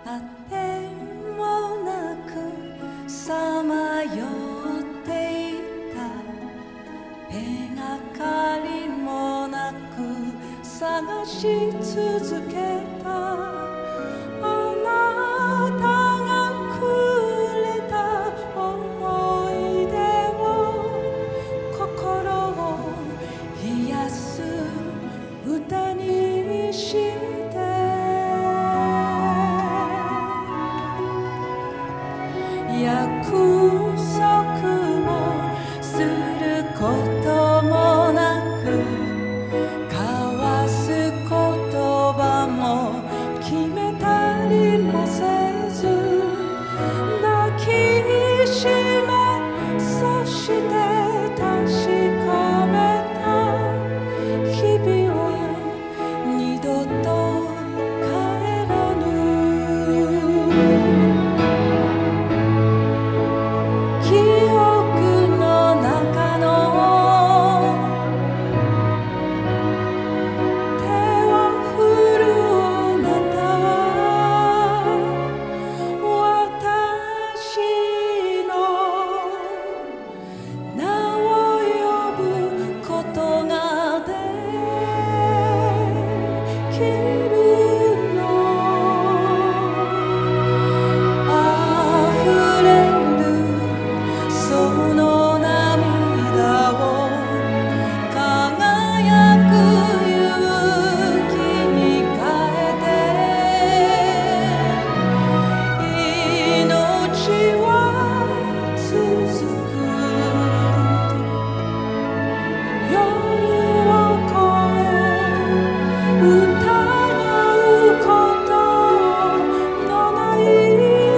果てもなくさまよっていた手がかりもなく探し続けたあなたがくれた思い出を心を癒やす歌にして約束もすることもなく交わす言葉も決めたりもせず抱きしめそして確かめた日々は二度と帰らぬ記憶の中の手を振るあなたは私の名を呼ぶことができるの溢れるその涙を輝く勇気に変えて命は続く夜を越え疑うことのない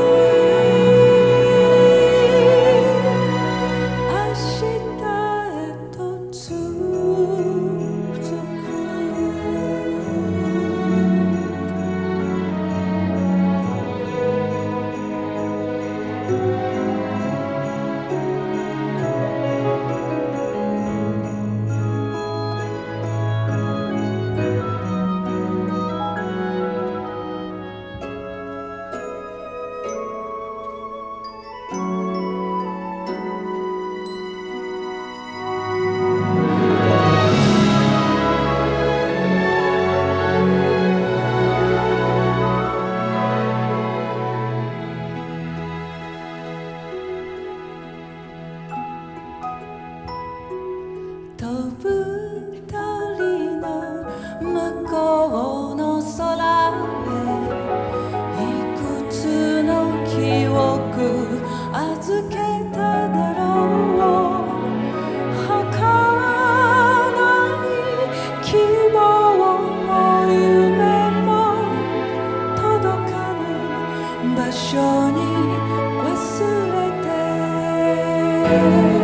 明日へと続く飛ぶ鳥の向こうの空へいくつの記憶預けただろう儚い希望も夢も届かぬ場所に忘れて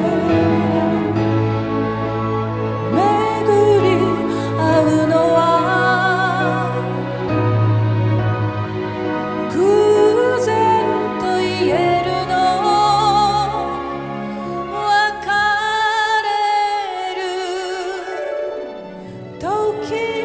時